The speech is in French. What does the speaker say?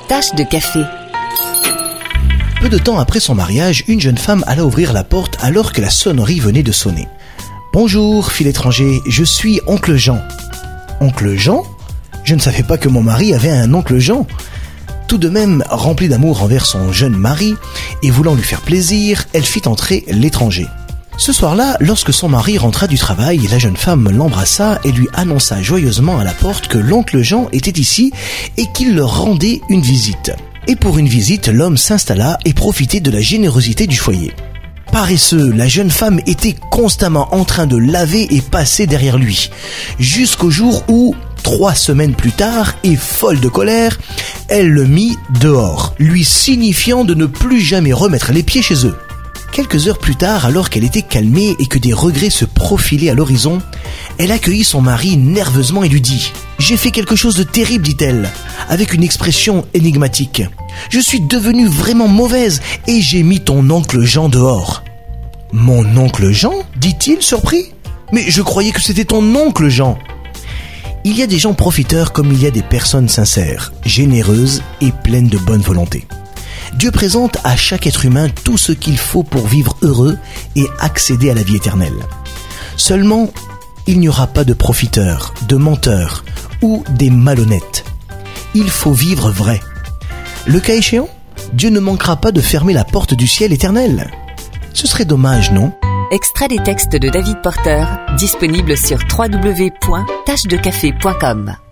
Tasse de café. Peu de temps après son mariage, une jeune femme alla ouvrir la porte alors que la sonnerie venait de sonner. « Bonjour, fit l'étranger, je suis oncle Jean. »« Oncle Jean ? Je ne savais pas que mon mari avait un oncle Jean. » Tout de même, remplie d'amour envers son jeune mari et voulant lui faire plaisir, elle fit entrer l'étranger. Ce soir-là, lorsque son mari rentra du travail, la jeune femme l'embrassa et lui annonça joyeusement à la porte que l'oncle Jean était ici et qu'il leur rendait une visite. Et pour une visite, l'homme s'installa et profitait de la générosité du foyer. Paresseux, la jeune femme était constamment en train de laver et passer derrière lui, jusqu'au jour où, 3 semaines plus tard, et folle de colère, elle le mit dehors, lui signifiant de ne plus jamais remettre les pieds chez eux. Quelques heures plus tard, alors qu'elle était calmée et que des regrets se profilaient à l'horizon, elle accueillit son mari nerveusement et lui dit « J'ai fait quelque chose de terrible, dit-elle, avec une expression énigmatique. Je suis devenue vraiment mauvaise et j'ai mis ton oncle Jean dehors. »« Mon oncle Jean ?» dit-il surpris. « Mais je croyais que c'était ton oncle Jean. » Il y a des gens profiteurs comme il y a des personnes sincères, généreuses et pleines de bonne volonté. Dieu présente à chaque être humain tout ce qu'il faut pour vivre heureux et accéder à la vie éternelle. Seulement, il n'y aura pas de profiteurs, de menteurs ou des malhonnêtes. Il faut vivre vrai. Le cas échéant, Dieu ne manquera pas de fermer la porte du ciel éternel. Ce serait dommage, non ? Extrait des textes de David Porter, disponible sur www.tassedecafé.com.